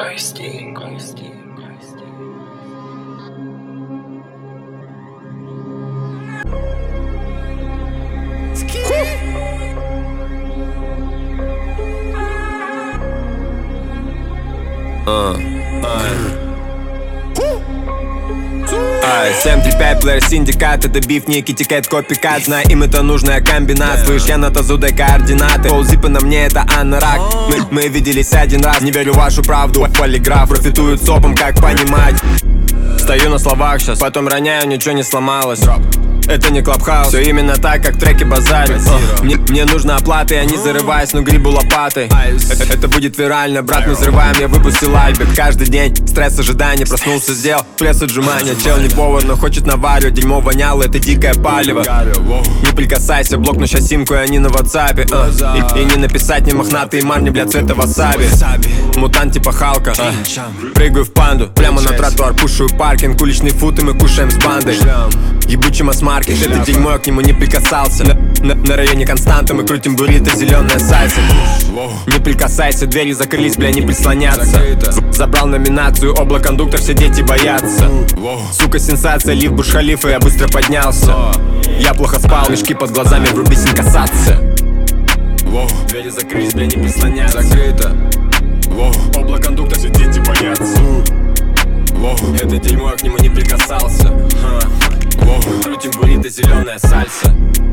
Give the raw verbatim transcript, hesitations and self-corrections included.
Гости, гости, гости. семь три пять плеер синдикат. Это биф, не китикет, копикат. Знай, им это нужная комбинация. Слышь, я на тазу, дай координаты. Ползипы на мне, это анорак. Мы, мы виделись один раз, не верю в вашу правду. Полиграф профитует сопом, как понимать. Стою на словах сейчас, потом роняю, ничего не сломалось. Это не клабхаус, все именно так, как треки базарят. uh, мне, мне нужна оплата, я не зарываюсь, но грибу лопатой. это, это будет вирально, брат, мы взрываем, я выпустил альбик. Каждый день стресс, ожидания, проснулся, сделал пресс отжимания. Чел не повар, но хочет наваривать, дерьмо воняло, это дикое палево. Не прикасайся, блокну сейчас симку, и они на ватсапе. uh, и, и не написать, не мохнатые марни, бля, цвета васаби. Мутант типа Халка, uh, прыгаю в панду, прямо на тротуар, пушую паркинг. Уличные футы мы кушаем с бандой. Ебучий масс-маркет, это дерьмо, я к нему не прикасался. На, на, на районе Константа мы крутим буррито, зеленая сальса. Не прикасайся, двери закрылись, бля, не прислоняться. Забрал номинацию, облакондуктор, все дети боятся. Сука, сенсация, лифт Бурдж-Халифа, я быстро поднялся. Я плохо спал, мешки под глазами, врубись, не касаться. Двери закрылись, бля, не прислоняться. Закрыто. Облакондуктор, все дети боятся. Это дерьмо, я к нему не прикасался. Крутим буррито, зеленая сальса.